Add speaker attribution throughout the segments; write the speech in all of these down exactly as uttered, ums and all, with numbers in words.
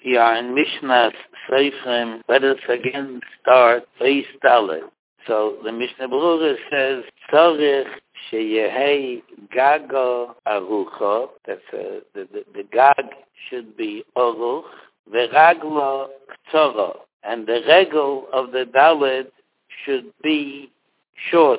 Speaker 1: Yeah, in Mishnah Seifrim, let us again start Beis Dalet. So the Mishnah Berurah says, Tzorich sheyehei gago arucha, that's a, the, the, the gag should be aruch, veraglo ktsora, and the regel of the Dalet should be short.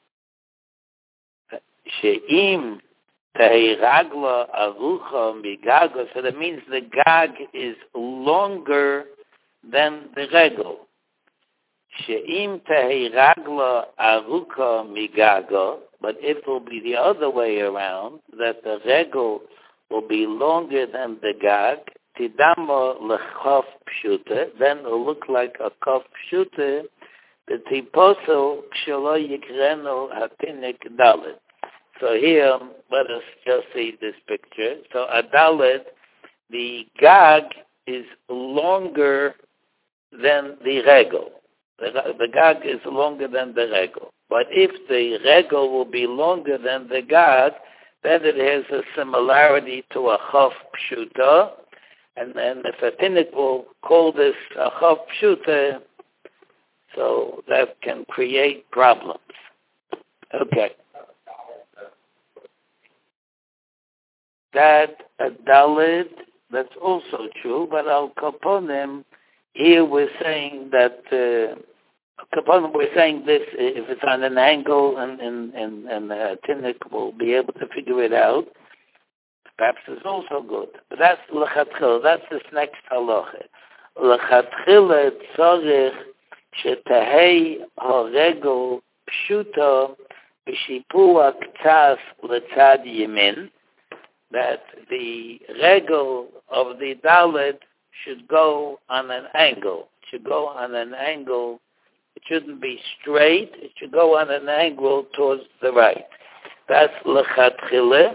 Speaker 1: She'im tehei raglo arucha migago, so that means the gag is longer than the regel. She'im tehei raglo arucha migago, but it will be the other way around, that the regel will be longer than the gag, tidamo lechof pshuta, then it will look like a kof pshuta, the tiposo kshelo yikreno hatinik dalet. So here, let us just see this picture. So a dalet, the gag is longer than the regel. The, the gag is longer than the regel. But if the regel will be longer than the gag, then it has a similarity to a chaf pshuta. And then if a tinnik will call this a chaf pshuta, so that can create problems. Okay. That a dalet, that's also true, but al kaponim, here we're saying that uh, kaponim, we're saying this, if it's on an angle and and and, and the tinnik will be able to figure it out, perhaps it's also good. But that's lechatchila, that's this next halacha. Lechatchila tzorich shetahei haregel pshuta b'shipua ktas letzad yemin, that the regel of the dalet should go on an angle. It should go on an angle. It shouldn't be straight. It should go on an angle towards the right. That's lechatchila.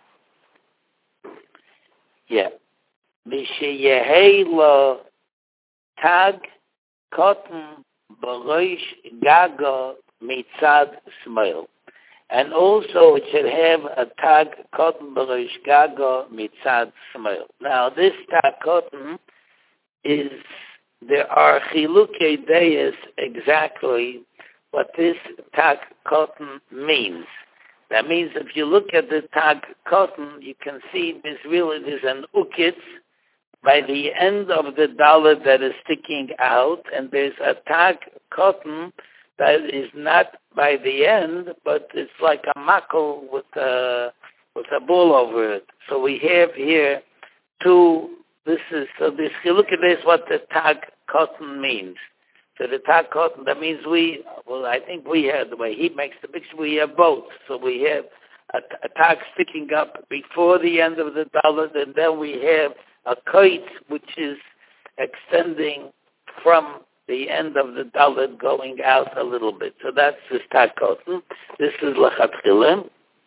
Speaker 1: Yeah. B'sheyehei lo tag cotton b'roish gaga mitzad smile. And also it should have a tag cotton b'roish gaga mitzad smile. Now this tag cotton is, there are chilukei deis exactly what this tag cotton means. That means if you look at the tag cotton, you can see there's really, there's an ukitz by the end of the dalet that is sticking out, and there's a tag cotton that is not by the end, but it's like a makel with a, with a ball over it. So we have here two, this is, so this, you look at this, what the tag cotton means. So the tag cotton, that means we, well, I think we have, the way he makes the picture, we have both. So we have a, a tag sticking up before the end of the dalet, and then we have a kite which is extending from the end of the dalet going out a little bit. So that's this tag cotton. This is lechatchila.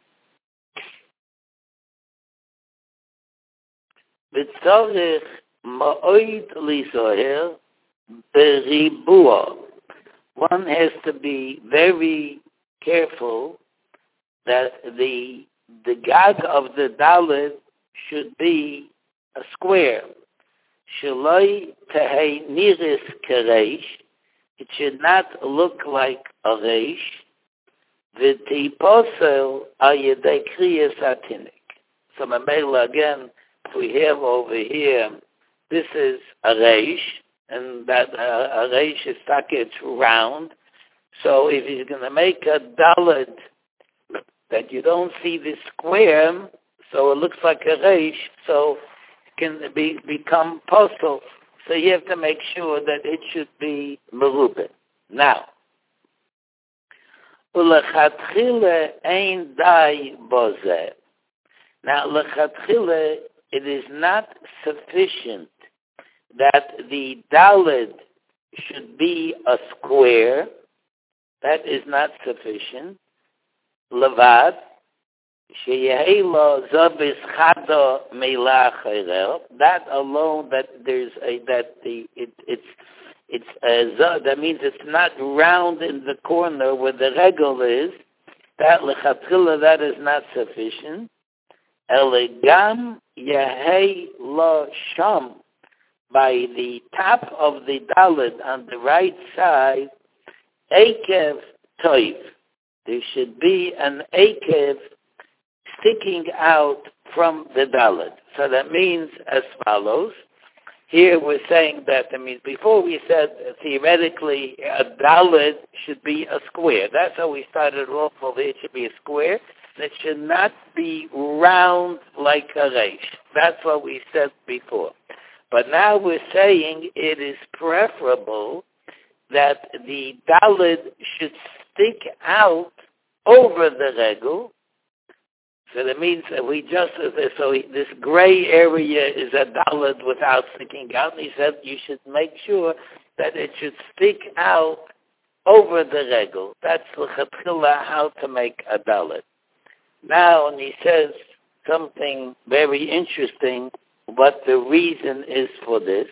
Speaker 1: V'tzorich ma'oid lizoher beribua. One has to be very careful that the the gag of the dalet should be a square. Shaloi tehei niris kereish. It should not look like a reish. V'tiposel al yedei kriyas hatinik. So Mamela, again, we have over here, this is a reish, and that uh, a reish is stuck, it's round. So if he's going to make a dalet that you don't see the square, so it looks like a reish, so can be become postal. So you have to make sure that it should be merubah. Now, ulechatchila ein dai bozeh. Now, lechatchila, it is not sufficient that the dalet should be a square. That is not sufficient. Levad. That alone, that there's a that the it, it's it's a, that means it's not round in the corner where the regel is. That lechatchila, that is not sufficient. Elegam yehei lo sham by the top of the Dalet on the right side, Ekev Toiv. There should be an Ekev sticking out from the Dalet. So that means as follows. Here we're saying that, I mean, before we said uh, theoretically a Dalet should be a square. That's how we started off over. It should be a square. It should not be round like a Reish. That's what we said before. But now we're saying it is preferable that the Dalet should stick out over the Regel. So that means that we just, so this gray area is a Dalet without sticking out. And he said you should make sure that it should stick out over the Regel. That's l'chatchila how to make a Dalet. Now, and he says something very interesting, what the reason is for this.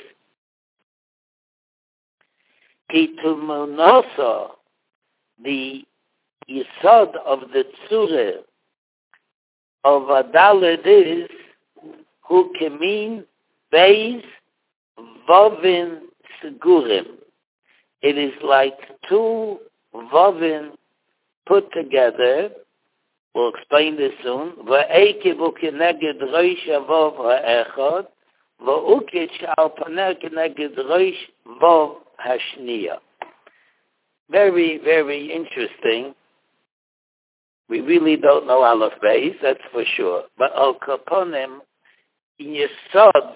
Speaker 1: Ki tumunoso, the yisod of the tzureh of a Dalet is who kemin beis vovin segurim. It is like two vovin put together. We'll explain this soon. Va'ekev u'keneged roish avov ha'echad, va'ukit sh'al paneh keneged roish vov hashniya. Very, very interesting. We really don't know Aleph Beis, that's for sure. But Al Kaponim, in Yesod,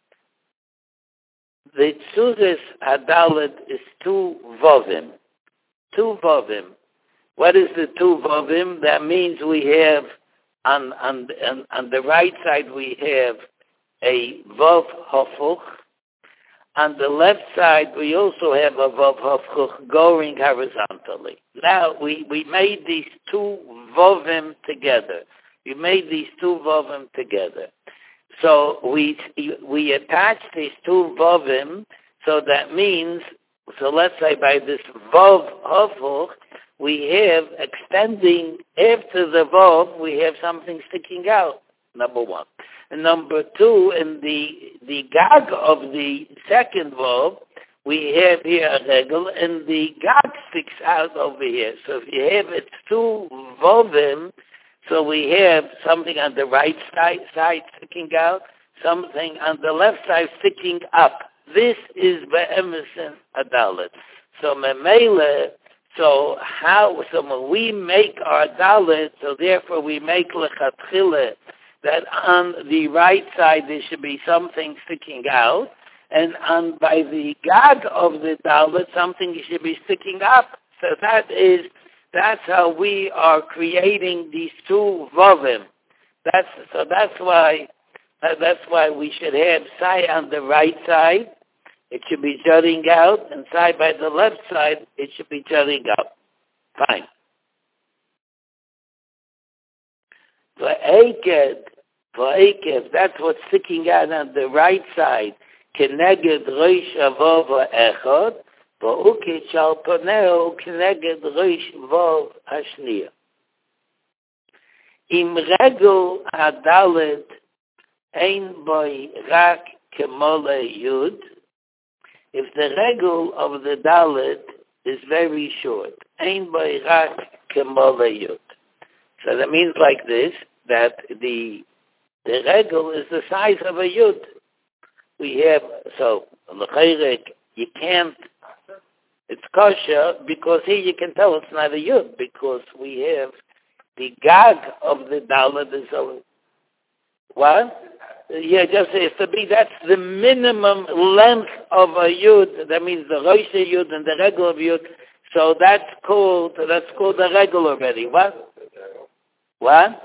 Speaker 1: the Tzuris Hadalet is two Vovim. Two Vovim. What is the two Vovim? That means we have, on, on, on, on the right side, we have a Vov Hofuch. On the left side, we also have a Vov Hofuch going horizontally. Now, we, we made these two Vovim together. We made these two Vovim together. So we we attach these two Vovim, so that means, so let's say by this Vov Hofuch, we have extending after the Vov, we have something sticking out, number one. And number two, in the the gag of the second Vov, we have here a regel, and the gag sticks out over here. So if you have it two Vovim, so we have something on the right side, side sticking out, something on the left side sticking up. This is Be'emerson Adalet. So Memele, so how, so when we make our Dalet, so therefore we make Lechatchile, that on the right side there should be something sticking out, and on by the gag of the Dalet, something should be sticking up. So that is, that's how we are creating these two Vovim. That's, so that's why, that's why we should have Sai on the right side, it should be jutting out, and Sai by the left side, it should be jutting up. Fine. For Eiked, for Eikev, that's what's sticking out on the right side. Keneged Rosh Avov Echad, va'ukit shal paneo keneged Rosh Vov Hashniya. Im regel hadalet ein boy rak kemole yud. If the regel of the dalet is very short, ein boy rak kemole yud. So that means like this, that the The regel is the size of a yud. We have, so, you can't, it's kosher, because here you can tell it's not a yud, because we have the gag of the dalet is over. What? Yeah, just has to be, that's the minimum length of a yud, that means the rosh yud and the regel of yud, so that's called, that's called the regel already. What? What?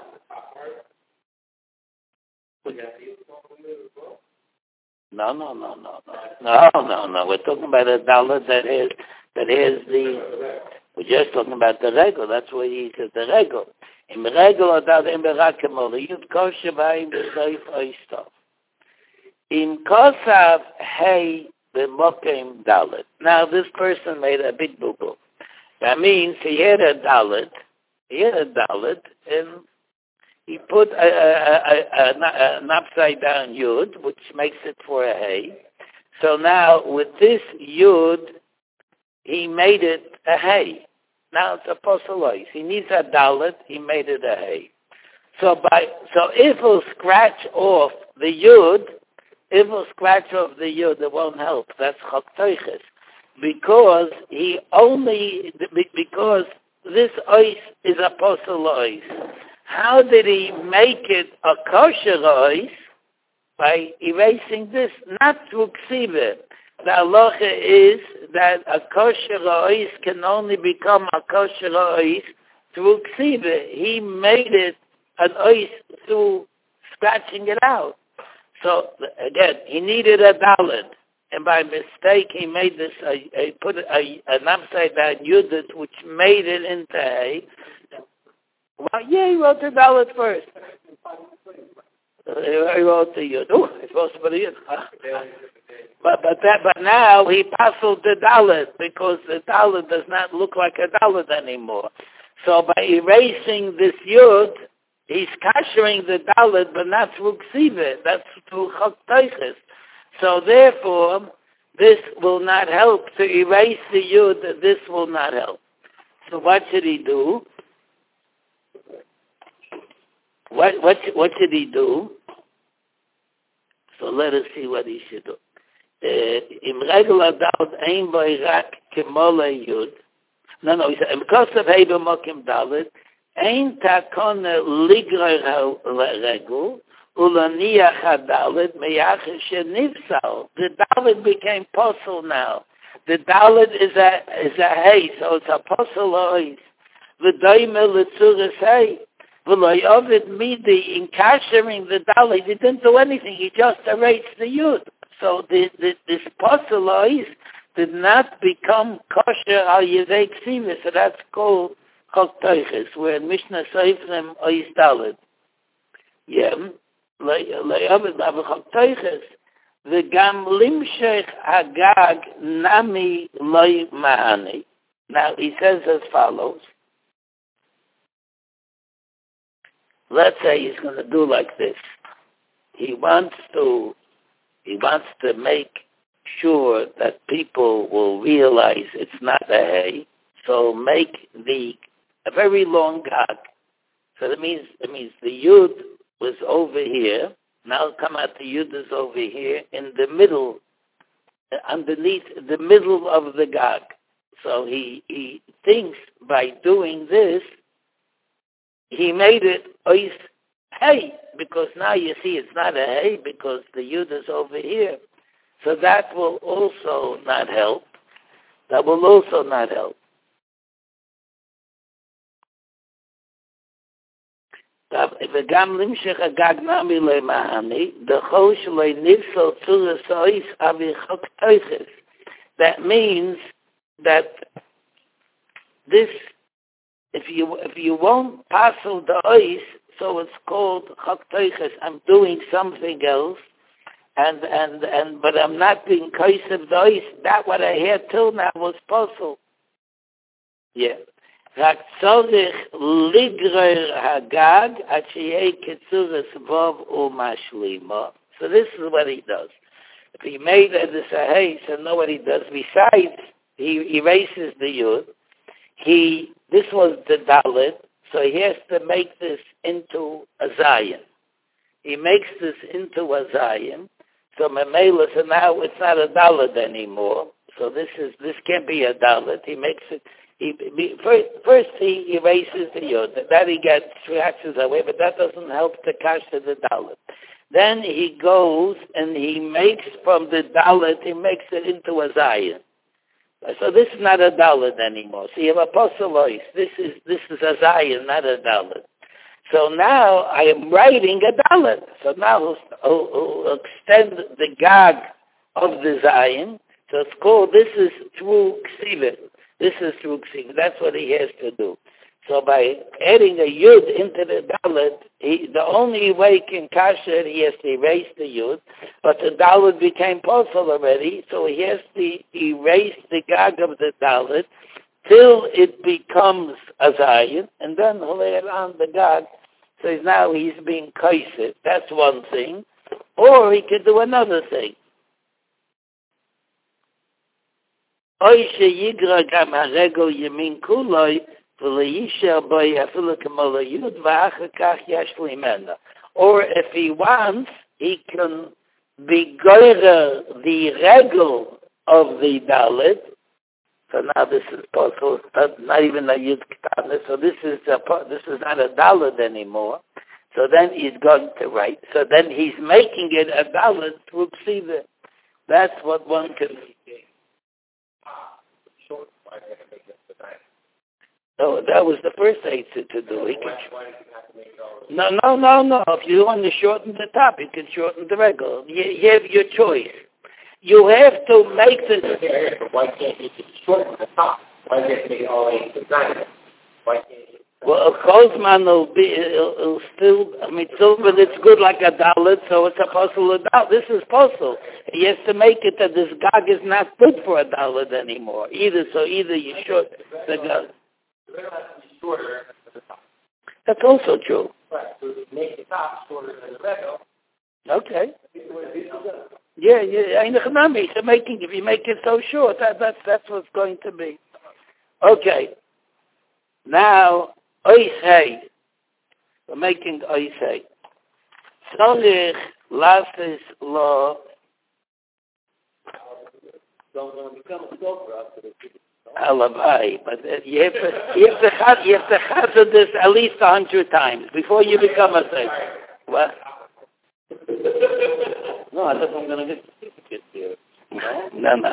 Speaker 1: No, no, no, no, no, no, no, no. We're talking about a dollar that has that has the. We're just talking about the regel. That's what he says. The regel. In the regel, or that in the rakamol, you'd kosher by in the safe oistav. In kosav hey the mokim dalet. Now this person made a big boo boo. That means he had a dalet. He had a dalet and. He put a, a, a, a, an upside down yud, which makes it for a hay. So now with this yud, he made it a hay. Now it's a posolois. He needs a dalet. He made it a hay. So by so if he'll scratch off the yud, if he'll scratch off the yud, it won't help. That's choktoiches, because he only because this ois is a posolois. How did he make it a kosher ois? By erasing this, not through ksiva. The halacha is that a kosher ois can only become a kosher ois through ksiva. He made it an ois through scratching it out. So again, he needed a dalet, and by mistake he made this. A, a put a, an upside down yudit, which made it into a. Well, yeah, he wrote the dalet first. He wrote the yud. Oh, it's supposed to be the yud. But but that but now he passled the dalet because the dalet does not look like a dalet anymore. So by erasing this yud, he's kashering the dalet, but not through ksiva. That's through choktoiches. So therefore, this will not help to erase the yud. This will not help. So what should he do? What what what should he do? So let us see what he should do. Im regel adalt ein bei rak kemole yud. No, no, he said, im kosav hebe mokim dalet, ein takon ligrer regel, ulaniach hadalet, meyach shenivsal. The dalet became posel now. The dalet is a, is a hay, so it's a posel ois. V'doime letzuris hay. V'loy ovid midi, in kashering the dalet, he didn't do anything, he just erased the yud. So the, the, this posolois did not become kosher al yevei ksiva, so that's called choktoiches, where in Mishnah Seifrim ois dalet. Yeah, le'ovid ava choktoiches, v'gam limshech agag nami loy mahani. Now he says as follows. Let's say he's going to do like this. He wants to He wants to make sure that people will realize it's not a hay. So make the a very long gag. So that means it means the yud was over here. Now come out the yud is over here in the middle, underneath the middle of the gag. So he he thinks by doing this, he made it ois hay, because now you see it's not a hay because the yud is over here. So that will also not help. That will also not help. וגם למשך הגג נמי למעני, דחו שלא נפסל צורס האויס אבי חוק תויכס. That means that this, if you if you won't passel the ois, so it's called chok teiches. I'm doing something else, and and and but I'm not being kaisev dois. That what I had till now was possible. Yeah. Rak tzorich ligrer hagag at sheyei ketzuras vav umashlima. So this is what he does. If he made it as a hay, so know what he does. Besides, he erases the yud. He this was the dalet. So he has to make this into a zayin. He makes this into a zayin. So memela, so now it's not a dalet anymore. So this is this can't be a dalet. He makes it. He, he first, first he erases the yod. That he gets reactions away, but that doesn't help to cash to the dalet. Then he goes and he makes from the dalet. He makes it into a zayin. So this is not a dalet anymore. So you have a posolois. This is this is a zayin, not a dalet. So now I am writing a dalet. So now he'll, he'll, he'll extend the gag of the zayin. So it's called, this is through ksiva. This is through ksiva. That's what he has to do. So by adding a yud into the dalet, he, the only way he can kasher, he has to erase the yud, but the dalet became possible already, so he has to erase the gag of the dalet till it becomes a zayin, and then he'll add on the gag. So now he's being kaised. That's one thing. Or he could do another thing. Oy sheyigra gam haregel yemin kuloi, v'leisher boy afilu k'mola yud v'achar kach yashli mena. Or if he wants, he can be goyrer the regel of the dalit. So now this is possible, not, not even a yud k'tana. So this is a, this is not a dalit anymore. So then he's going to write. So then he's making it a dalit through psiva. That's what one can. No, that was the first eight to, to do. He can, no, no, no, no. If you want to shorten the top, you can shorten the regular. You, you have your choice. You have to make the.
Speaker 2: Why can't you just shorten the top? Why can't it be all eight to nine? Why can't you?
Speaker 1: Well, a Kozman will be, it'll, it'll still, I mean, silver, it's good like a dalit, so it's a puzzle of dalit. This is puzzle. He has to make it that this gag is not good for a dalit anymore. Either, so either you short the gag.
Speaker 2: Shorter than the top.
Speaker 1: That's also true.
Speaker 2: Right, so you make the top shorter than the regular.
Speaker 1: Okay. Yeah, yeah, I know. So making, if you make it so short, that, that's, that's what's going to be. Okay. Now, Oisei. We're making Oisei. Tzorich lafis lo.
Speaker 2: Don't want to become a sculptor after the
Speaker 1: Alavai, but uh, you have to you have to have, you have to hazard this at least a hundred times before you become a thing. What?
Speaker 2: No, I thought I'm going to get here.
Speaker 1: No, no.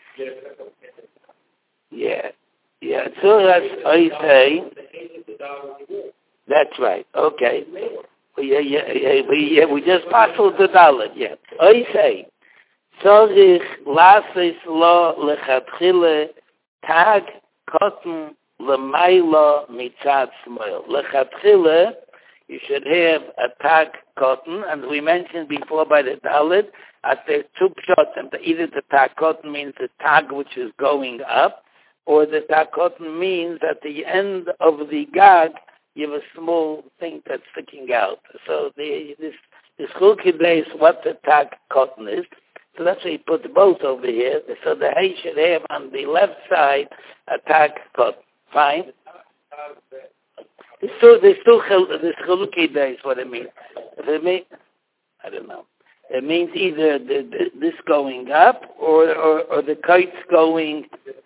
Speaker 1: Yeah, yeah. So that's Oisei. That's right. Okay. Well, yeah, yeah, yeah. We yeah, we just passed the dollar. Yeah. Oisei. Tzorich lasis lo lechatchile tag cotton lemayla mitzad smoil. Lechatchile, you should have a tag cotton, and we mentioned before by the dalit, at the two shots, and either the tag cotton means the tag which is going up, or the tag cotton means at the end of the gag you have a small thing that's sticking out. So the, this this chulki is what the tag cotton is. So that's why you put both over here. So the hay should have on the left side a tag cotton. Fine. There's two, there's two, this chulki is what it means. It means, I don't know. It means either the, the, this going up or, or, or the kites going.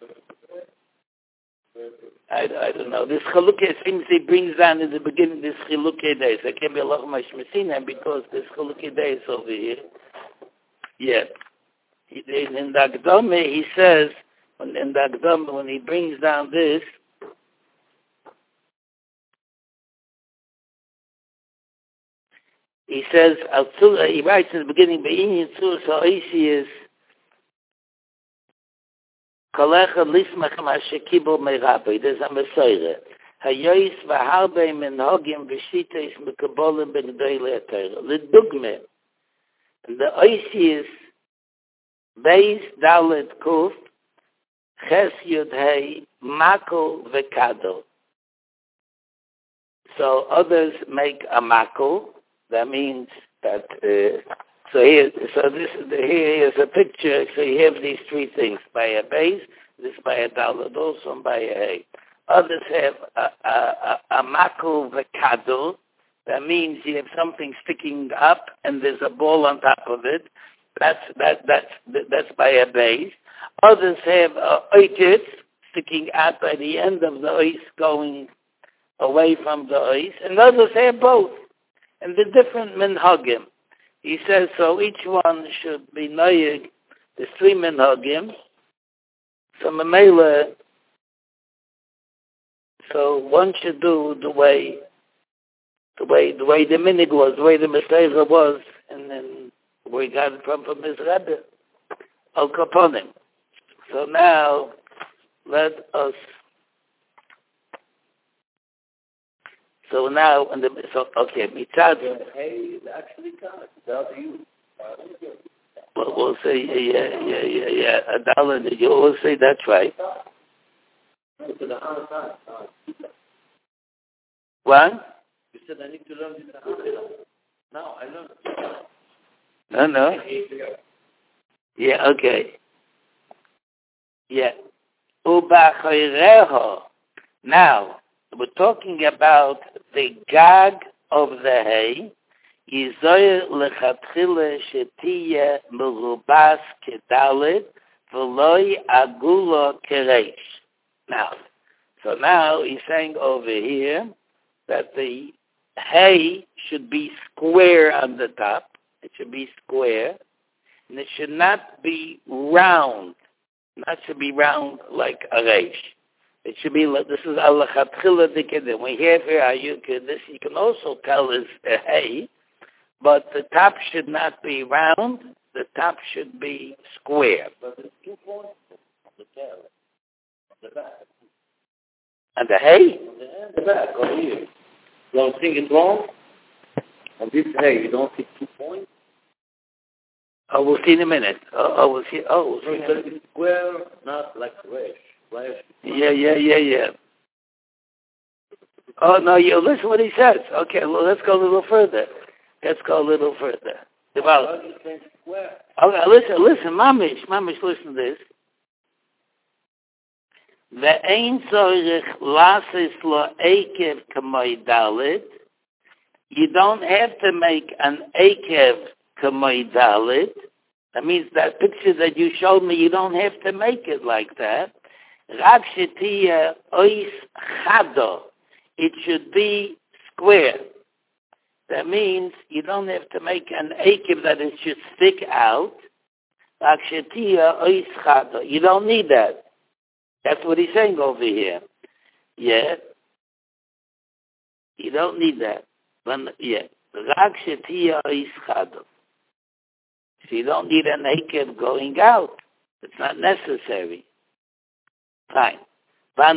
Speaker 1: I, I don't know. This chalukah seems he brings down in the beginning this chalukah days. There can be a lot of mashmesina because this chalukah days over here. Yeah. In, in the Akdome, he says, in the Akdome, when he brings down this, he says, he writes in the beginning, Be'inyin Tzur Sa'isi is Kalecha Lismach Ma'ashekibol Me'rabi. There's a Messiah. Hayois V'harbe Menhogim V'shita is Mekabolim B'gdei Le'atayra. L'dugme. And the Oisi is Beis Dalet Kuf Ches Yud Hei Mako V'kado. So others make a Mako. That means that, uh, so here, so this, here is a picture, so you have these three things, by a base, this by a dalet also, and by a hay. Others have a, a, a, a mako v'kado, that means you have something sticking up, and there's a ball on top of it, that's, that, that's, that's by a base. Others have a oitis, sticking out by the end of the ois, going away from the ois, and others have both. And the different minhagim. He says, so each one should be noyig, the three minhagim. So Mamela, so one should do the way, the way, the way the minig was, the way the Messiah was, and then we got it from, from his Rebbe, Al Kaponim. So now, let us. So now, and the, so okay, mitzad.
Speaker 2: Hey, actually, God, tell you.
Speaker 1: Well, we'll say, yeah, yeah, yeah, yeah, a dollar. You will say that's right. What?
Speaker 2: You said I need to learn this. No, I learned.
Speaker 1: No, no. Yeah, okay. Yeah. Ubachayreho. Now, we're talking about the gag of the hay. Yizoy lechatchile shetiye merubas kedalit v'loy agula kereish. Now, so now he's saying over here that the hay should be square on the top. It should be square. And it should not be round. Not should be round like a reish. It should be like, this is Allah Chatchila Dikedim. We have here, you can, this you can also tell is a hay, but the top should not be round, the top should be square. But there's two points on the tail, on the back. And the hay? On the, the back, over here. You don't think it's wrong? On this hay, you don't see two points? Oh, we'll see in a minute. Oh, oh we'll see. Oh, we'll see. It's square, not like fresh. Yeah, yeah, yeah, yeah. Oh, no, you listen what he says. Okay, well, let's go a little further. Let's go a little further. Well, okay, listen, listen, Mamish, Mamish, listen to this. Ve'ein zorich lasis lo ekev k'moi dalit. You don't have to make an ekev k'moi dalit. That means that picture that you showed me, you don't have to make it like that. Rak shetiya ois chado. It should be square. That means you don't have to make an akev that it should stick out. Rak shetiya ois chado. You don't need that. That's what he's saying over here. Yeah. You don't need that. But, yeah. Rak shetiya ois chado. So you don't need an akev going out. It's not necessary. Fine. Now,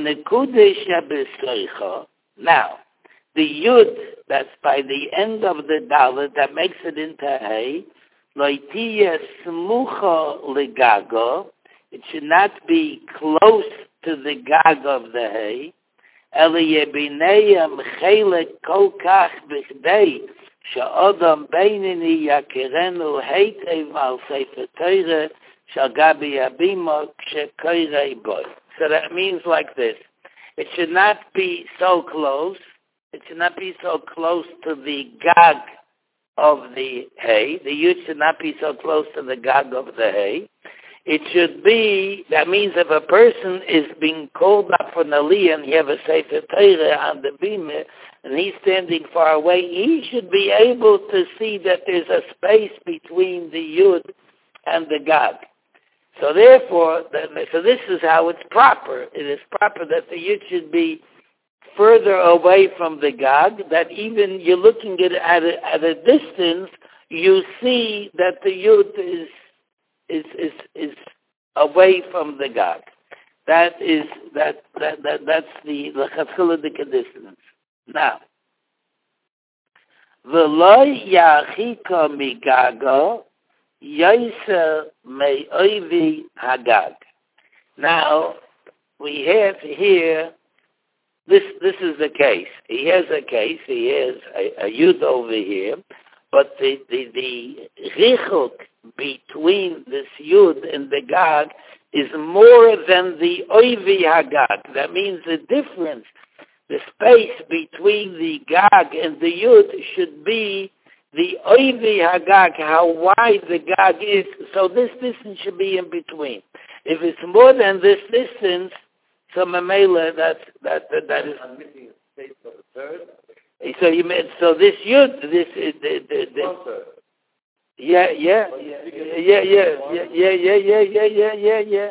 Speaker 1: the yud that's by the end of the dalet that makes it into hay, loitiya smucha legago. It should not be close to the gag of the hay. Eliyebineyam chelek kol kach b'chdei she'odam beinini yakirenu heitev al sefer Torah shagabi abima k'shekoirei boy. So that means like this. It should not be so close. It should not be so close to the gag of the hay. The yud should not be so close to the gag of the hay. It should be, that means if a person is being called up for Naliyah and you have a Sefer Torah on the bimah and he's standing far away, he should be able to see that there's a space between the yud and the gag. So therefore, so this is how it's proper. It is proper that the yud should be further away from the gag, that even you're looking at it at a, at a distance, you see that the yud is is is is away from the gag. That is that that, that that's the lechatchilah distance. Now, v'lo yachika migago. Yaiser may oivi hagag. Now we have here. This this is the case. He has a case. He has a, a yud over here, but the the the richuk between this yud and the gag is more than the oivi hagag. That means the difference, the space between the gag and the yud should be the oivi hagag, how wide the gag is, so this distance should be in between. If it's more than this distance, so mamela, that's that that, that is. I'm missing a space for the third. So you mean so this yud, this is the the, the yeah yeah yeah yeah yeah yeah yeah yeah yeah yeah yeah yeah.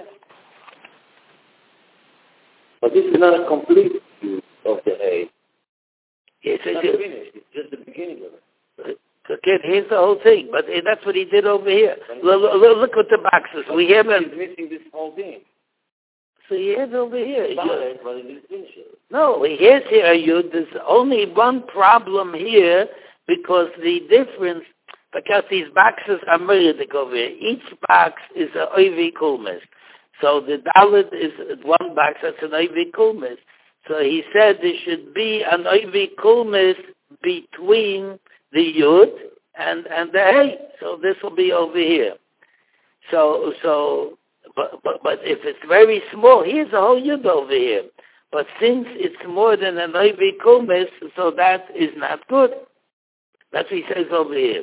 Speaker 1: But this is not a complete view of the hay. Yes, it's not finished. It's just the beginning of it. Okay, here's the whole thing, but that's what he did over here. Look, look, look at the boxes. We haven't. He's missing this whole thing. So he has over here. Fine, but he didn't finish it. No, he has here. You, there's only one problem here because the difference, because these boxes are meridic over here. Each box is an oivi kulmis. So the dalet is one box. That's an oivi kulmis. So he said there should be an oivi kulmis between the yud and and the hey. So this will be over here. So so but, but, but if it's very small, here's a whole yud over here. But since it's more than an oivi kumis, so that is not good. That's what he says over here.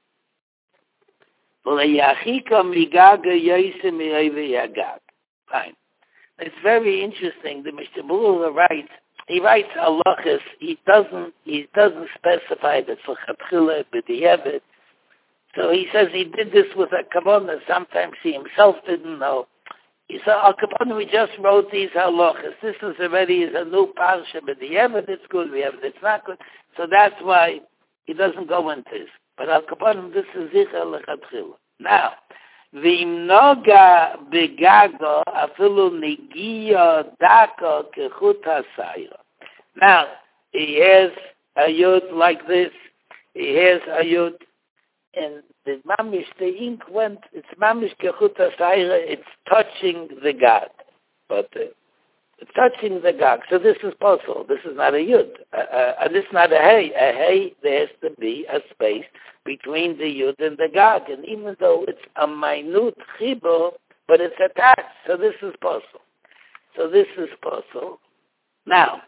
Speaker 1: Fine. It's very interesting. The Mishnah Berurah writes, he writes halachas. He doesn't, he doesn't specify that for chatchila b'diavad. So he says he did this with a kavanah. Sometimes he himself didn't know. He said, al kavanah, we just wrote these halachas. This is already is a new parsha b'diavad. It's good. We have it. It's not good. So that's why he doesn't go into this. But al kavanah, this is zichar lechatchila. Now, V'im noga begago afilu negiya daka kechut hasayra. Now, he has a yud like this. He has a yud, and the mamish, the ink went, it's mamish kechut hasayra, it's touching the gag. But uh, it's touching the gag. So this is possible. This is not a yud. Uh, uh, and this is not a hey. A hey, there has to be a space between the yud and the gag, and even though it's a minute chibur, but it's attached, so this is possible. So this is possible. Now,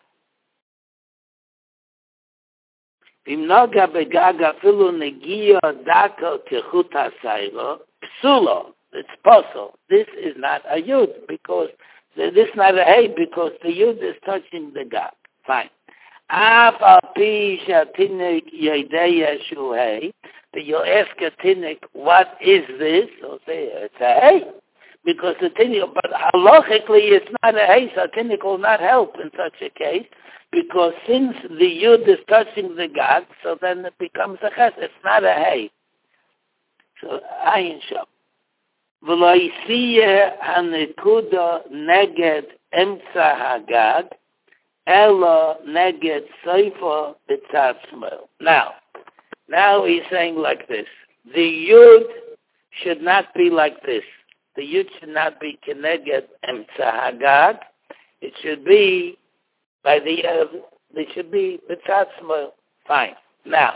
Speaker 1: v'imnoga begaga filu negiya daka kechut hasayra psulo. It's possible. This is not a yud because this is not a hey because the yud is touching the gag. Fine. Af al pi shatinik yedei shu hey. But you'll ask a tinnik, what is this? He'll say, it's a hey. Because the tinnik, but halachically it's not a hey, so a tinnik will not help in such a case. Because since the yud is touching the gag, so then it becomes a ches. It's not a hey. So, ayin sham. V'lo yisiyeh hanekuda neged emtza hagag, ela neged seifa b'tzad shmuel. Now, Now he's saying like this. The yud should not be like this. The yud should not be keneged emtza hagag. It should be by the, uh, it should be b'tzad shmuel. Fine. Now,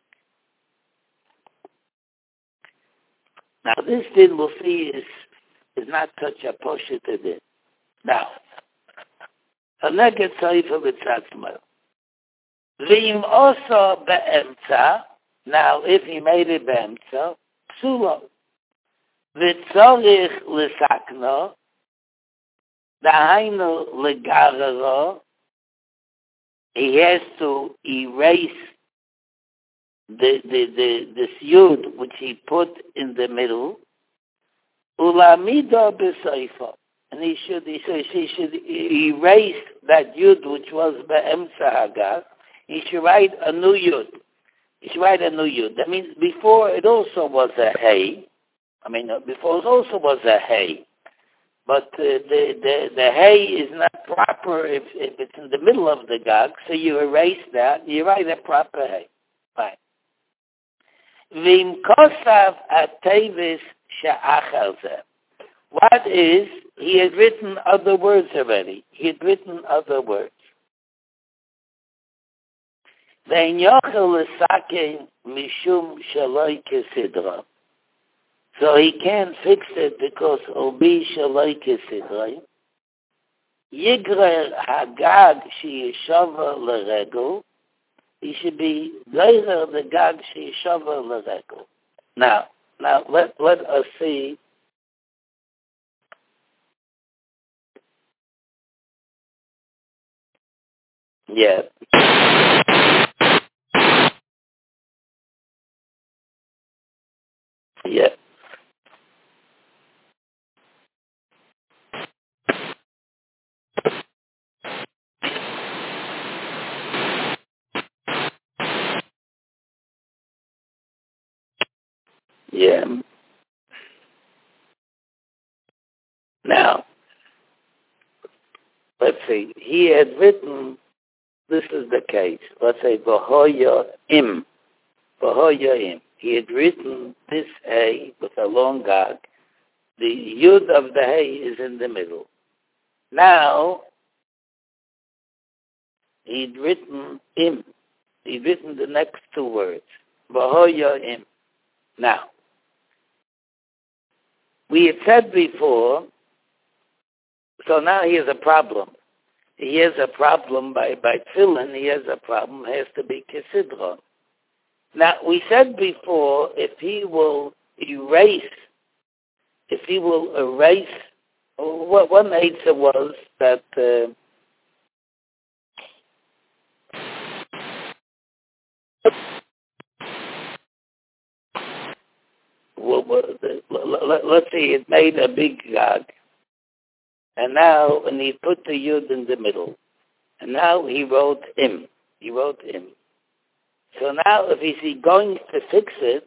Speaker 1: now this din we'll see is, is not such a poshet din. Now, a neged seifa b'tzad shmuel. V'im osa be'emtza. Now, if he made it b'emtza, psulo. V'tzorich l'sakno, dahainu l'gararo, he has to erase the, the, the, this yud which he put in the middle, ulamido b'seifa. And he should, he should, he should erase that yud which was be'emtza hagag. He should write a new yud. He should write a new yud. That means before it also was a hey. I mean, before it also was a hey. But uh, the, the the hey is not proper if, if it's in the middle of the gag. So you erase that. You write a proper hey. Fine. V'im kosav atevis sha'achal zeh. What is, he had written other words already. He had written other words. Ve'in yochel l'saken mishum shaloi kesidra. So he can't fix it because obi shaloi kesidra. Yigrer hagag sheyeshava l'regel. He should be geirer the gag sheyeshava l'regel. Now, now let let us see. Yeah. Yeah. Yeah. Now, let's see. He had written, this is the case. Let's say, V'hoya im. V'hoya im. He had written this A with a long gag. The yud of the hay is in the middle. Now, he'd written im. He'd written the next two words. V'hoya im. Now, we had said before, so now he has a problem. He has a problem by, by tefillin, he has a problem, it has to be kisidron. Now, we said before, if he will erase, if he will erase, what one answer was that uh, well, let's see, it made a big gag, and now, and he put the yud in the middle, and now he wrote him, he wrote him. So now, if he's going to fix it,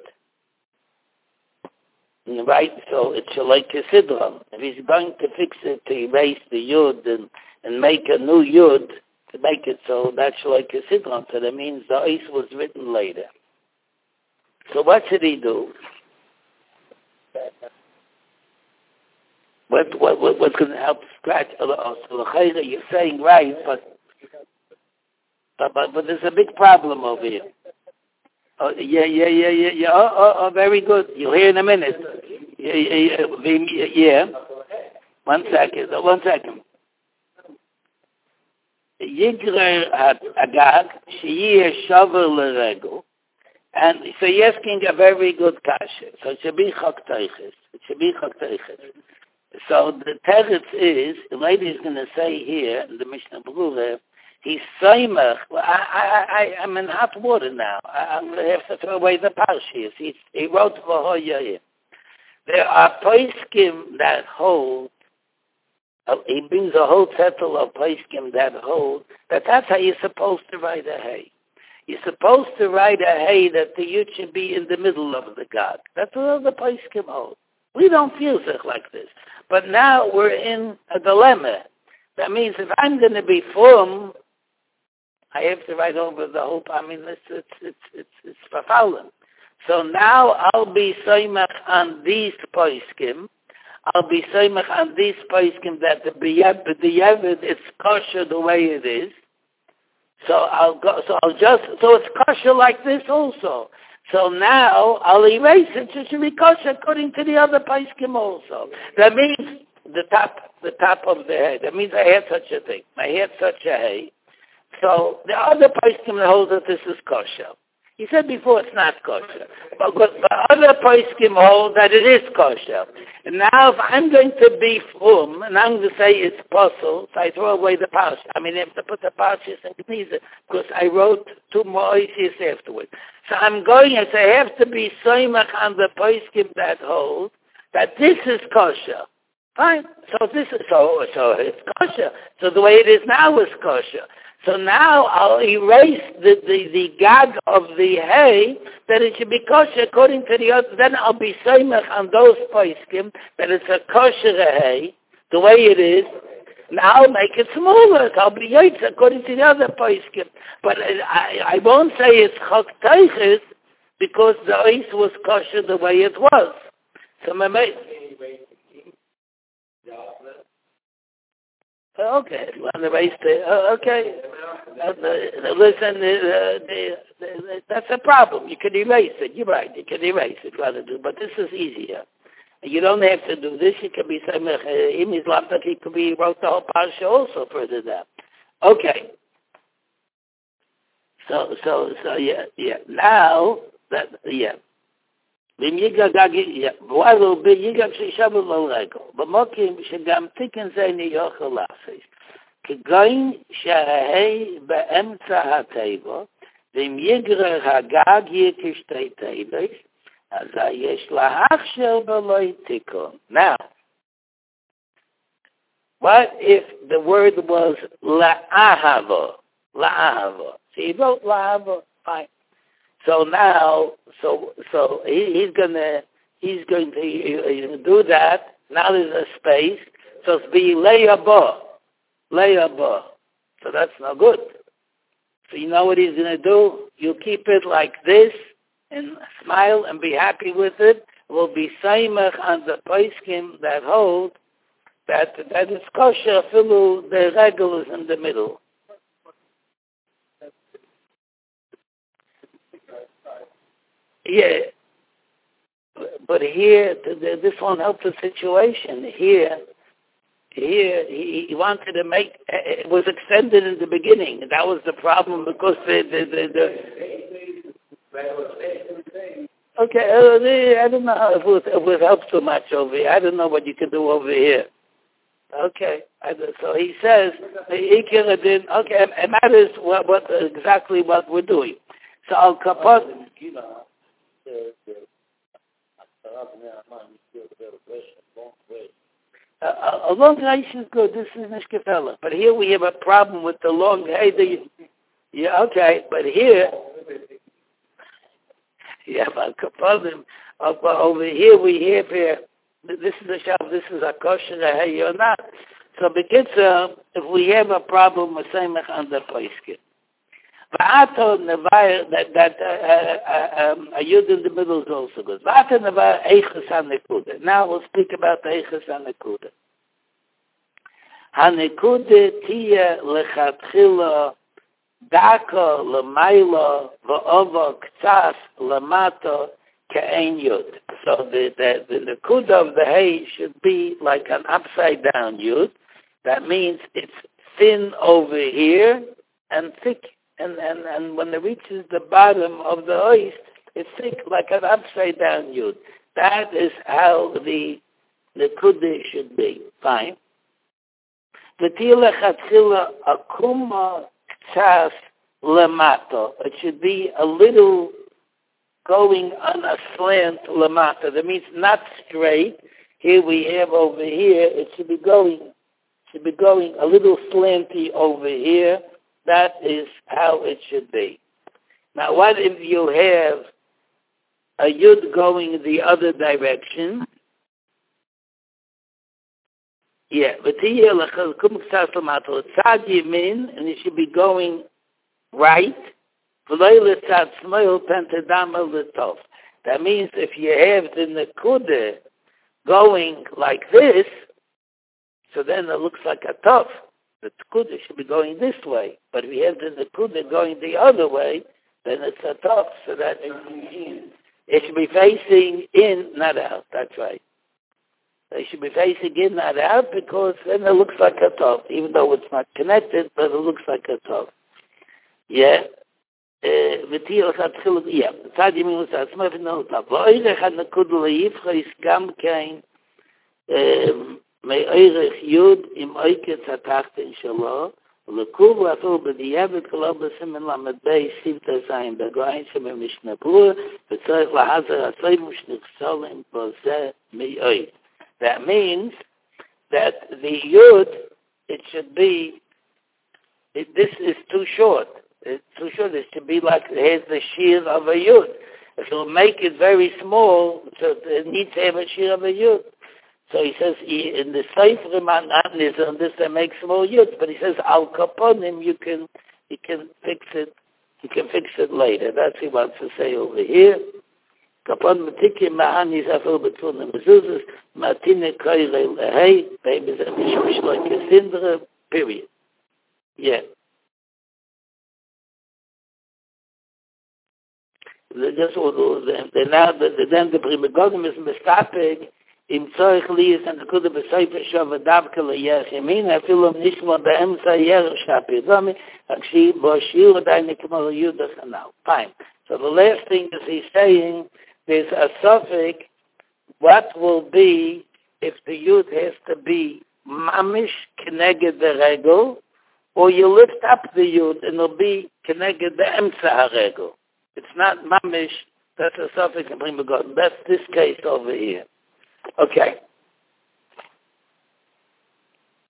Speaker 1: right, so it's like a sidron. If he's going to fix it, to erase the yud and, and make a new yud, to make it so that's like a sidron, so that means the ice was written later. So what should he do? What, what, what what's going to help scratch? Oh, so the you're saying right, but, but but but there's a big problem over here. Oh, yeah, yeah, yeah, yeah, yeah. Oh, oh, oh, very good. You'll hear in a minute. Yeah, yeah, yeah. yeah. One second. One second. Yigrer had agag, she'yeh shover l'regel, and so you're asking a very good kasha. So it should be chok teiches. It should be chok teiches. So the teretz is, the lady is going to say here, in the Mishnah Berurah, he's soymach. Well, I, I, I, I'm in hot water now. I, I'm going to have to throw away the parshas. He, he wrote v'hoyayim. There are poskim that hold, uh, he brings a whole settle of poskim that hold, that that's how you're supposed to write a hay. You're supposed to write a hay that the yud should be in the middle of the gag. That's what all the poskim hold. We don't feel it like this. But now we're in a dilemma. That means if I'm going to be firm, I have to write over the whole. I mean, it's it's it's it's it's verfallen. So now I'll be soymach on these poskim. I'll be soymach on these poskim that the biyad, the yavid, it's kosher the way it is. So I'll go. So I'll just. So it's kosher like this also. So now I'll erase it. It should be kosher according to the other poskim also. That means the top, the top of the head. That means I had such a thing. I had such a hay. So the other poskim hold that this is kosher. He said before it's not kosher. But, but other poskim hold that it is kosher. And now if I'm going to be frum, and I'm going to say it's possible, so I throw away the parsha. I mean, I have to put the parshas and kniza, because I wrote two more oisies afterwards. So I'm going to say I have to be soymach on the poskim that hold that this is kosher. Fine. So this is so so it's kosher. So the way it is now is kosher. So now I'll erase the, the, the gag of the hay that it should be kosher according to the other. Then I'll be soymach on those poskim that it's a kosher hay, the way it is. Now I'll make it smaller. I'll be yaitz according to the other poskim. But I, I won't say it's chok teiches because the ice was kosher the way it was. So my mate. Okay, on the race day. Uh, okay, uh, uh, listen, uh, the, the, that's a problem. You can erase it. You're right. You can erase it, rather do. But this is easier. You don't have to do this. You can be saying, "Im is laptak." He could be wrote the whole parsha also further down. Okay. So, so, so, yeah, yeah. Now that, yeah. במיגה גגי, וואלו ביגה כששב ולרגו, במוקים שגם תיקן זה ניוכל לאפס, כגוין שההי באמצע הטבע, ואם יגרר הגג יהיה כשתי טבעס, אז יש להכשיר בלא תיקון. Now, what if the word was la'ahava, la'ahava? So you wrote la'ahava, fine. So now, so so he, he's gonna he's going to uh, do that. Now there's a space, so it's be layaba, layaba. So that's not good. So you know what he's gonna do? You keep it like this and smile and be happy with it. Will be saimach on the poskim that hold that that is kosher. Filu the regel is in the middle. Yeah, but here, th- th- this won't help the situation. Here, here, he, he wanted to make, it was extended in the beginning. That was the problem because the, the, the, the okay, uh, I don't know if it, would, if it would help too much over here. I don't know what you can do over here. Okay, so he says, okay, and that is what, what exactly what we're doing. So Al Kapot, uh, a long reis is good. This is nicht gefällig, but here we have a problem with the long. Hey, the, yeah, okay, but here, yeah, Al Kapot, over here we have here. This is a shop, this is a kosher, hey, you're not. So, because uh, if we have a problem, we're saying on the Paiskin. Va'ato nevayr, that, that uh, uh, um, a yud in the middle is also good. Va'ato nevayr eiches ha-nekuda. Now we'll speak about the eiches ha-nekuda. Ha-nekuda tiya lechatchila daka l'mayla va'ova k'tzas l'mato Ka'ain Yud. So the, the, the Nakuda of the hay should be like an upside down Yud. That means it's thin over here and thick. And, and, and when it reaches the bottom of the hoist, it's thick like an upside down Yud. That is how the Nakuda should be. Fine. V'tila chatchila akuma k'tzas lemato. It should be a little going on a slant lamata. That means not straight. Here we have over here, it should be going, should be going a little slanty over here. That is how it should be. Now, what if you have a yud going the other direction? Yeah, but here, and it should be going right. That means if you have the nekuda going like this, so then it looks like a tov. The nekuda should be going this way. But if you have the nekuda going the other way, then it's a tov. So that it should be facing in, not out. That's right. They should be facing in, not out, because then it looks like a tov, even though it's not connected, but it looks like a tov. Yeah. ותיל אחד חילוק, יא, צד ימין וצד שמאל ונאותה. ואוירך הנקוד ליפחה יש גם כן מאוירך יוד עם אויקץ התחתן שלו, ולקוב ואפילו בדיעבד כלו בסימן למד בי סיבת הזין בגוין שבמשנה ברורה, וצריך להזר הסוים ושנחסולים בזה מאויד. That means that the yud, it should be, it, this is too short. It's too short. It should be like it has the shear of a yud. If you'll make it very small, so it needs to have a shear of a yud. So he says he, in the Sefer Manan on this they make small yuds, but he says al kaponim you can you can fix it you can fix it later. That's what he wants to say over here. Kapon matikim ma'an yisafel between the mezuzahs matine koyrei lehei baby zeh mishmish like a sindra. Period. Yeah. That's all the the now the then the primagonim is mistapig im tzorich liyas and the kuda b'seifer shav adavka liyach yamin afilum nishma be'emsa yer shapidami akshi bo shir adai nikmal yudah chanal. Fine. So the last thing is he's saying there's a suffix. What will be if the yud has to be mamish keneged the regel, or you lift up the yud and it'll be keneged the emsa regel. It's not mamish. That's a suffix in Prima God. That's this case over here. Okay.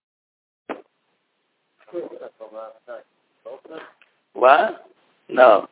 Speaker 1: What? No.